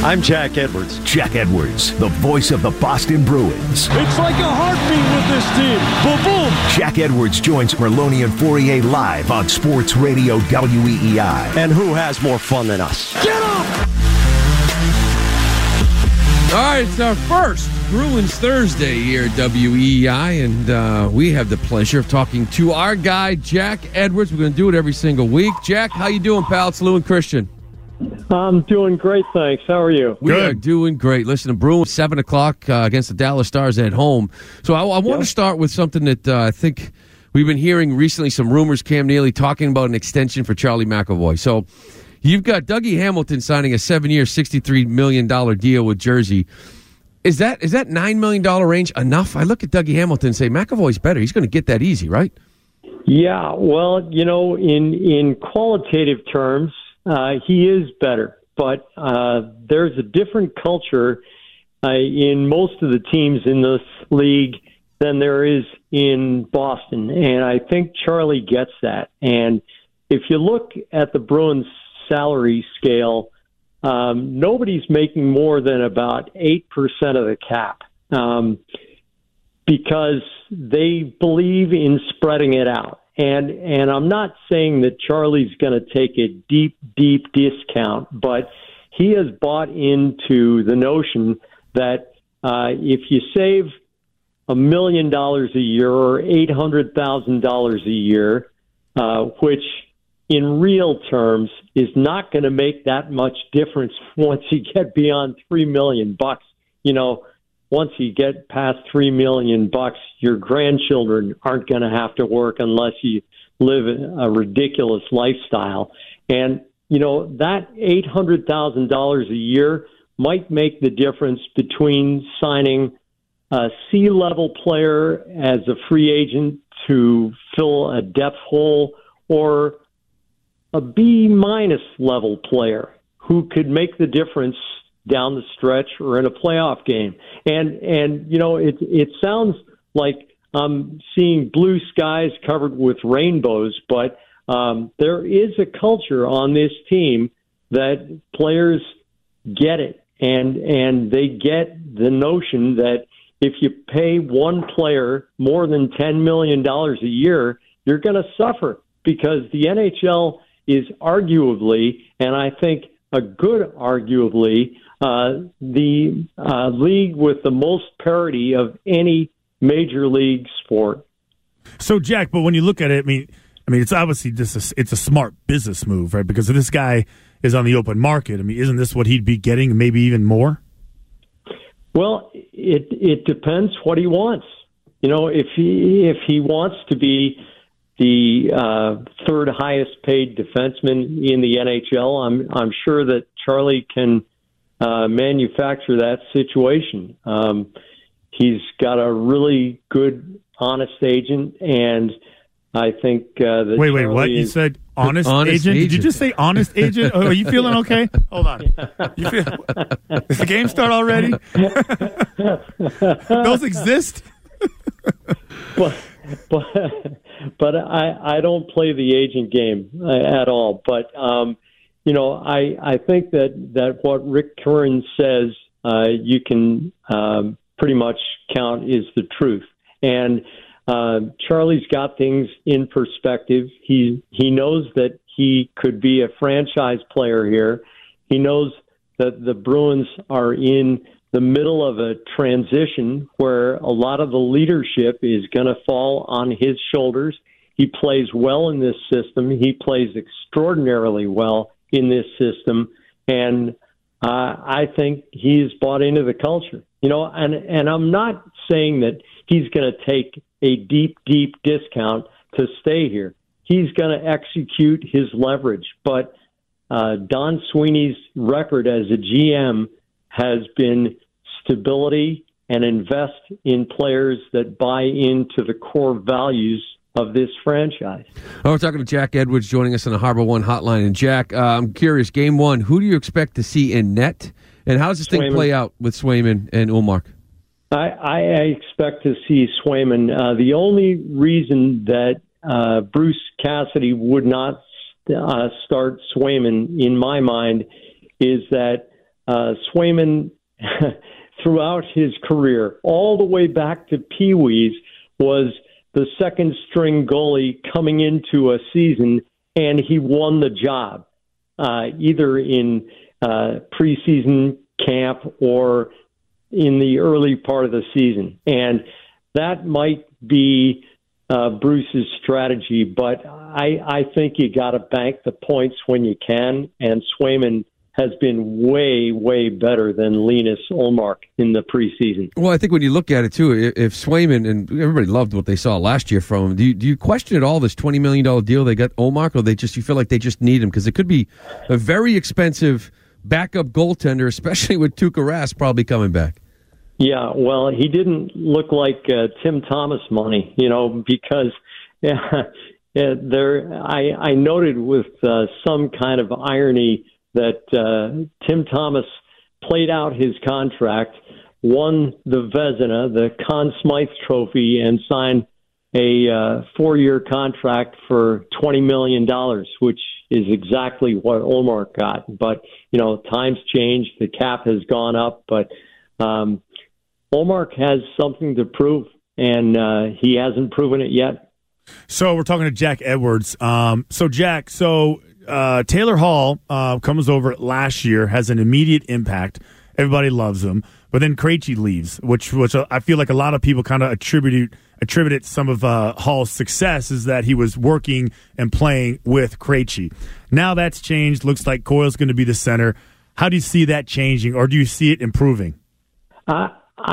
I'm Jack Edwards. Jack Edwards, the voice of the Boston Bruins. It's like a heartbeat with this team. Boom, boom. Jack Edwards joins Merloni and Fourier live on Sports Radio WEEI. And who has more fun than us? Get up! All right, it's our first Bruins Thursday here at WEEI, and we have the pleasure of talking to our guy, Jack Edwards. We're going to do it every single week. Jack, how you doing, pal? It's Lou and Christian. I'm doing great, thanks. How are you? We are doing great. Listen, the Bruins, 7 o'clock against the Dallas Stars at home. So I want to start with something that I think we've been hearing recently, some rumors, Cam Neely talking about an extension for Charlie McAvoy. So you've got Dougie Hamilton signing a 7-year, $63 million deal with Jersey. Is that $9 million range enough? I look at Dougie Hamilton and say, McAvoy's better. He's going to get that easy, right? Yeah, well, in qualitative terms, he is better, but there's a different culture in most of the teams in this league than there is in Boston, and I think Charlie gets that. And if you look at the Bruins' salary scale, nobody's making more than about 8% of the cap because they believe in spreading it out. And I'm not saying that Charlie's going to take a deep, deep discount, but he has bought into the notion that if you save $1 million a year or $800,000 a year, which in real terms is not going to make that much difference once you get beyond $3 million. Once you get past $3 million, your grandchildren aren't going to have to work unless you live a ridiculous lifestyle. And, that $800,000 a year might make the difference between signing a C-level player as a free agent to fill a depth hole or a B-minus level player who could make the difference down the stretch or in a playoff game. And it sounds like I'm seeing blue skies covered with rainbows, but there is a culture on this team that players get it, and they get the notion that if you pay one player more than $10 million a year, you're going to suffer, because the NHL is arguably, and I think a good arguably, the league with the most parity of any major league sport. So, Jack, but when you look at it, I mean, it's obviously it's a smart business move, right? Because if this guy is on the open market, I mean, isn't this what he'd be getting, maybe even more? Well, it depends what he wants. If he wants to be the third highest paid defenseman in the NHL, I'm sure that Charlie can manufacture that situation. He's got a really good, honest agent, and I think that Wait, Charlie what? You said honest agent? Did you just say honest agent? Oh, are you feeling okay? Hold on. Does the game start already? Those exist? But I don't play the agent game at all. But I think that what Rick Curran says you can pretty much count is the truth. And Charlie's got things in perspective. He knows that he could be a franchise player here. He knows that the Bruins are in the middle of a transition where a lot of the leadership is going to fall on his shoulders. He plays well in this system. He plays extraordinarily well in this system. And I think he's bought into the culture. And I'm not saying that he's going to take a deep, deep discount to stay here. He's going to execute his leverage. But Don Sweeney's record as a GM has been stability and invest in players that buy into the core values of this franchise. Oh, we're talking to Jack Edwards joining us on the Harbor One hotline. And Jack, I'm curious, game one, who do you expect to see in net? And how does this thing play out with Swayman and Ullmark? I expect to see Swayman. The only reason that Bruce Cassidy would not start Swayman, in my mind, is that Swayman, throughout his career, all the way back to Pee Wee's, was the second-string goalie coming into a season, and he won the job, either in preseason camp or in the early part of the season. And that might be Bruce's strategy, but I think you got to bank the points when you can, and Swayman has been way, way better than Linus Ullmark in the preseason. Well, I think when you look at it, too, if Swayman, and everybody loved what they saw last year from him, do you question at all this $20 million deal they got Ullmark, or you feel like they just need him? Because it could be a very expensive backup goaltender, especially with Tuukka Rask probably coming back. Yeah, well, he didn't look like Tim Thomas money, because I noted with some kind of irony that Tim Thomas played out his contract, won the Vezina, the Conn Smythe Trophy, and signed a 4-year contract for $20 million, which is exactly what Ullmark got. But, times change. The cap has gone up. But Ullmark has something to prove, and he hasn't proven it yet. So we're talking to Jack Edwards. Jack, Taylor Hall comes over last year, has an immediate impact. Everybody loves him. But then Krejci leaves, which I feel like a lot of people kind of attributed some of Hall's success is that he was working and playing with Krejci. Now that's changed. Looks like Coyle's going to be the center. How do you see that changing, or do you see it improving? I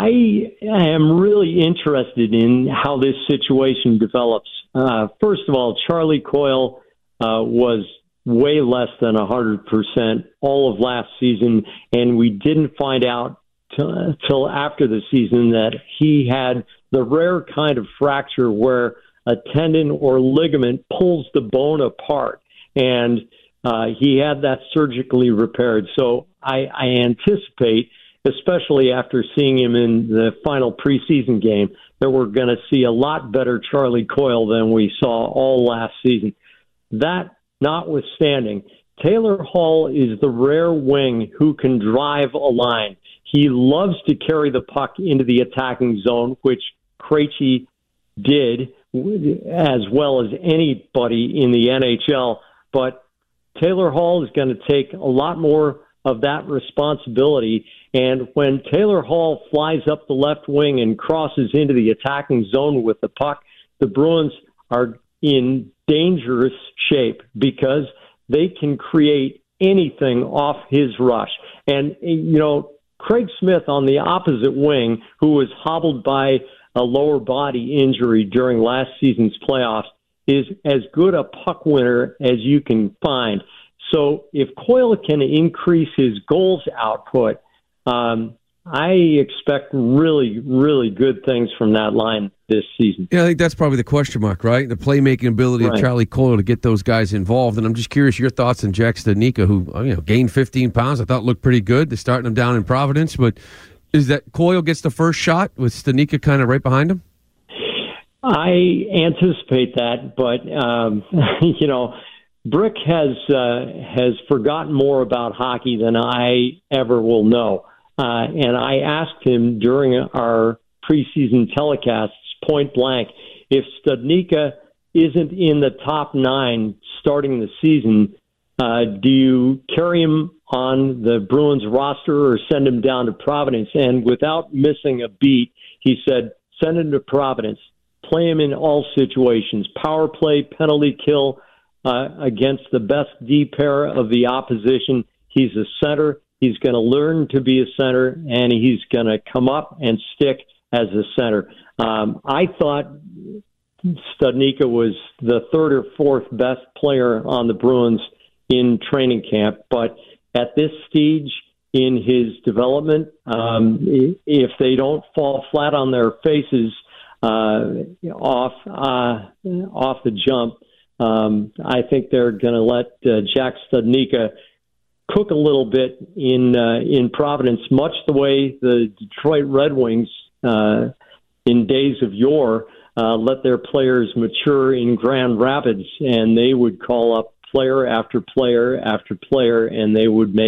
am really interested in how this situation develops. First of all, Charlie Coyle was way less than 100% all of last season, and we didn't find out till after the season that he had the rare kind of fracture where a tendon or ligament pulls the bone apart, and he had that surgically repaired. So I anticipate, especially after seeing him in the final preseason game, that we're going to see a lot better Charlie Coyle than we saw all last season. That notwithstanding, Taylor Hall is the rare wing who can drive a line. He loves to carry the puck into the attacking zone, which Krejci did as well as anybody in the NHL. But Taylor Hall is going to take a lot more of that responsibility. And when Taylor Hall flies up the left wing and crosses into the attacking zone with the puck, the Bruins are in dangerous shape because they can create anything off his rush. And, Craig Smith on the opposite wing, who was hobbled by a lower body injury during last season's playoffs, is as good a puck winner as you can find. So if Coyle can increase his goals output, I expect really, really good things from that line this season. Yeah, I think that's probably the question mark, right? The playmaking ability of Charlie Coyle to get those guys involved. And I'm just curious your thoughts on Jack Studnicka, who gained 15 pounds. I thought looked pretty good. They're starting him down in Providence. But is that Coyle gets the first shot with Studnicka kind of right behind him? I anticipate that, but, Brick has forgotten more about hockey than I ever will know. And I asked him during our preseason telecasts point blank, if Studnicka isn't in the top 9 starting the season, do you carry him on the Bruins roster or send him down to Providence? And without missing a beat, he said, send him to Providence. Play him in all situations, power play, penalty kill, against the best D pair of the opposition. He's a center. He's going to learn to be a center, and he's going to come up and stick as a center. I thought Studnicka was the 3rd or 4th best player on the Bruins in training camp, but at this stage in his development, if they don't fall flat on their faces off the jump, I think they're going to let Jack Studnicka cook a little bit in Providence, much the way the Detroit Red Wings in days of yore let their players mature in Grand Rapids, and they would call up player after player after player, and they would make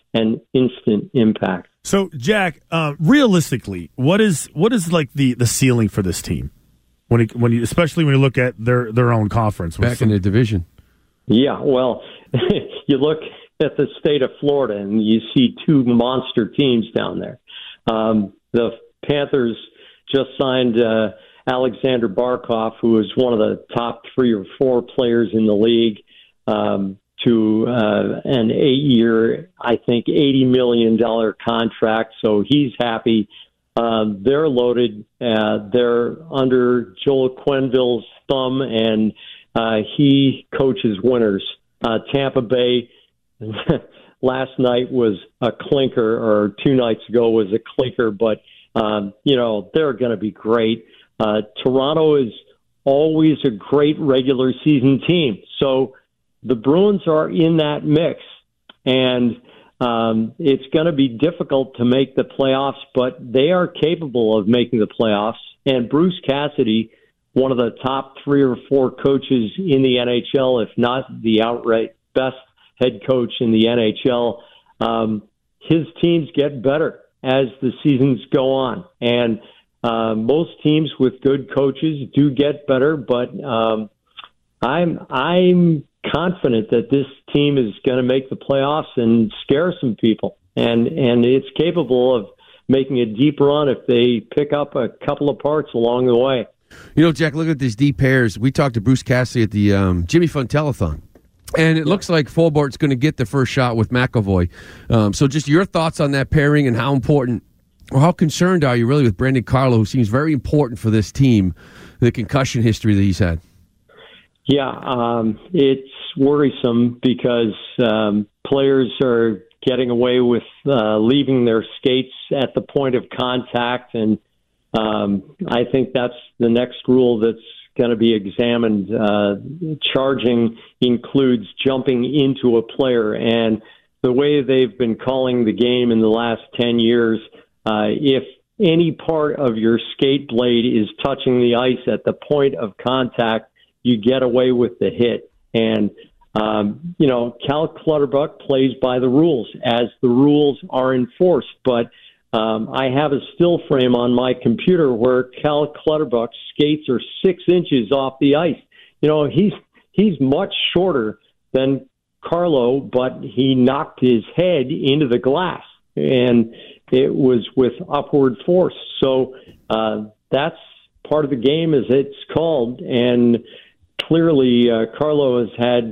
an instant impact. So, Jack, realistically, what is like the ceiling for this team especially when you look at their own conference back in the division? Yeah, well, you look at the state of Florida and you see two monster teams down there. The Panthers just signed Alexander Barkov, who is one of the top 3 or 4 players in the league, to an 8-year, I think, $80 million contract. So he's happy. They're loaded. They're under Joel Quenneville's thumb, and he coaches winners. Tampa Bay last night was a clinker, or 2 nights ago was a clinker, but, they're going to be great. Toronto is always a great regular season team. So the Bruins are in that mix, and it's going to be difficult to make the playoffs, but they are capable of making the playoffs. And Bruce Cassidy, one of the top 3 or 4 coaches in the NHL, if not the outright best head coach in the NHL, his teams get better as the seasons go on. And most teams with good coaches do get better, but I'm confident that this team is going to make the playoffs and scare some people, and it's capable of making a deep run if they pick up a couple of parts along the way. Jack, look at these deep pairs. We talked to Bruce Cassidy at the Jimmy Fund Telethon, and it looks like Forbort's going to get the first shot with McAvoy. So just your thoughts on that pairing and how important or how concerned are you really with Brandon Carlo, who seems very important for this team, the concussion history that he's had? Yeah, it's worrisome because players are getting away with leaving their skates at the point of contact, and I think that's the next rule that's going to be examined. Charging includes jumping into a player, and the way they've been calling the game in the last 10 years, if any part of your skate blade is touching the ice at the point of contact, you get away with the hit. And, Cal Clutterbuck plays by the rules as the rules are enforced. But I have a still frame on my computer where Cal Clutterbuck's skates are 6 inches off the ice. He's much shorter than Carlo, but he knocked his head into the glass, and it was with upward force. So that's part of the game as it's called, and clearly Carlo has had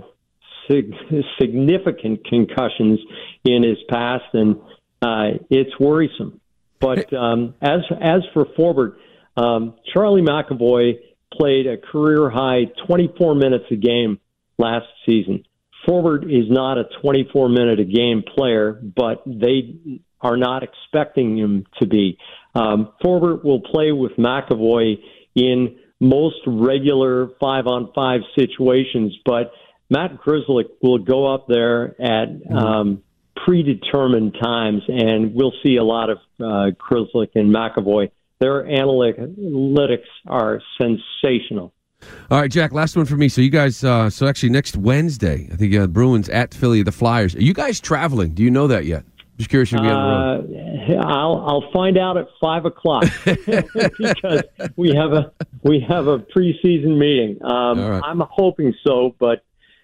significant concussions in his past, and it's worrisome. But as for Forbort, Charlie McAvoy played a career-high 24 minutes a game last season. Forbort is not a 24-minute-a-game player, but they are not expecting him to be. Forbort will play with McAvoy in most regular 5-on-5 situations, but Matt Grzelcyk will go up there at predetermined times, and we'll see a lot of Grzelcyk and McAvoy. Their analytics are sensational. All right, Jack, last one for me. So you guys, so actually next Wednesday, I think Bruins at Philly, the Flyers. Are you guys traveling? Do you know that yet? Just curious if you'll be on the road. I'll find out at 5:00 because we have a preseason meeting. Right. I'm hoping so, but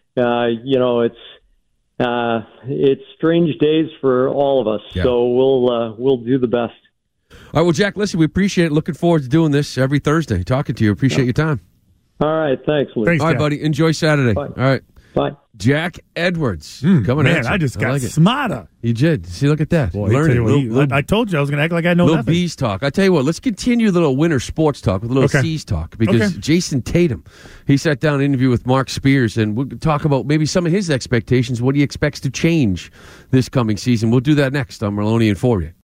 it's strange days for all of us. Yeah. So we'll do the best. All right, well, Jack, listen, we appreciate it. Looking forward to doing this every Thursday. Talking to you. Appreciate your time. All right, thanks, Luke. Thanks, all right, buddy. Enjoy Saturday. Bye. All right. Bye. Jack Edwards coming at you. Man, I just got smarter. You did. See, look at that. Boy, I told you I was going to act like I know little nothing. Bees talk. I tell you what, let's continue the little winter sports talk with a little C's talk, because Jason Tatum, he sat down and interviewed with Mark Spears, and we'll talk about maybe some of his expectations, what he expects to change this coming season. We'll do that next on Merloni and Fauria.